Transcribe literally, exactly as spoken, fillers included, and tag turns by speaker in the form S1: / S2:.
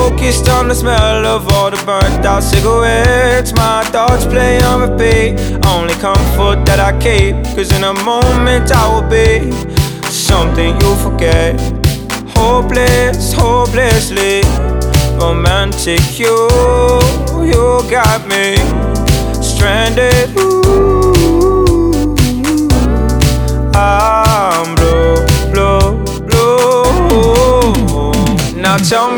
S1: focused on the smell of all the burnt out cigarettes. My thoughts play on repeat, only comfort that I keep, cause in a moment I will be something you forget. Hopeless, hopelessly romantic. You, you got me stranded. Ooh, I'm blue, blue, blue. Now tell me